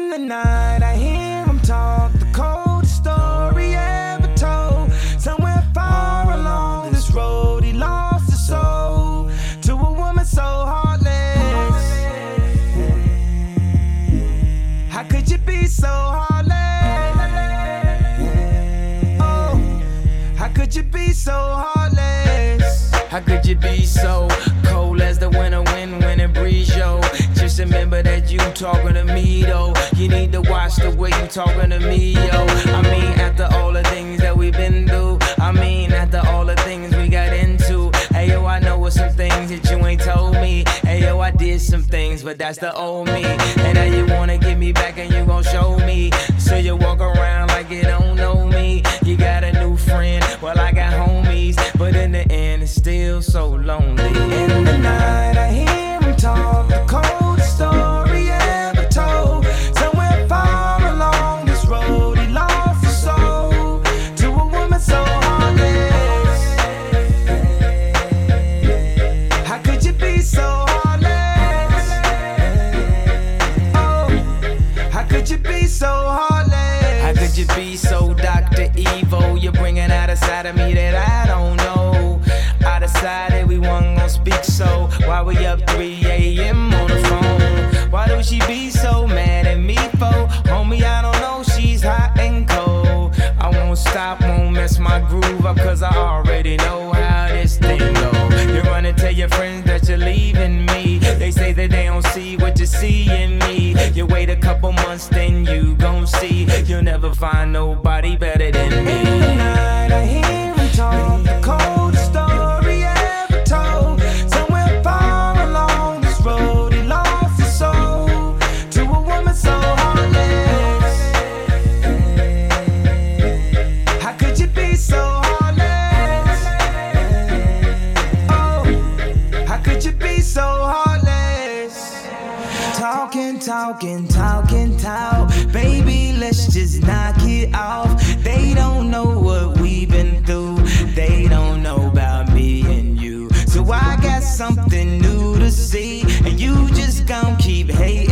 In the night I hear him talk, the coldest story ever told. Somewhere far along this road he lost his soul to a woman so heartless. How could you be so heartless? Oh, how could you be so heartless? How could you be so cold as the winter wind when it breeze, yo? Just remember that you talking to me, though. You need to watch the way you talking to me, yo. I mean, after all the things that we've been through, I mean, after all the things we got into. Hey, yo, I know what some things that you ain't told me. Hey, yo, I did some things, but that's the old me. And now you wanna get me back and you gon' show me. So you walk around like you don't know me. You got a new friend, well, I got homies. But in the end, it's still so lonely. In the night I hear him talk, the coldest story ever told. Somewhere far along this road he lost his soul to a woman so heartless. How could you be so heartless? Oh, how could you be so heartless? How could you be so Dr. Evil? You're bringing out a side of me that I don't know. I decided we wasn't gon' speak, so why we up 3 a.m. on the phone? Why do she be so mad at me for? Homie, I don't know, she's hot and cold. I won't stop, won't mess my groove up, cause I already know how this thing go. You run and tell your friends that you're leaving me. They say that they don't see what you see in me. You wait a couple months, then you gon' see. You'll never find nobody better than me. In the night I hear him talk, the coldest story ever told. Somewhere far along this road he lost his soul to a woman so heartless. How could you be so heartless? Oh, how could you be so heartless? Talking, talking, talking, talk. Baby, let's just knock it off. They don't know what we've been through. They don't know about me and you. So I got something new to see, and you just gon' keep hating.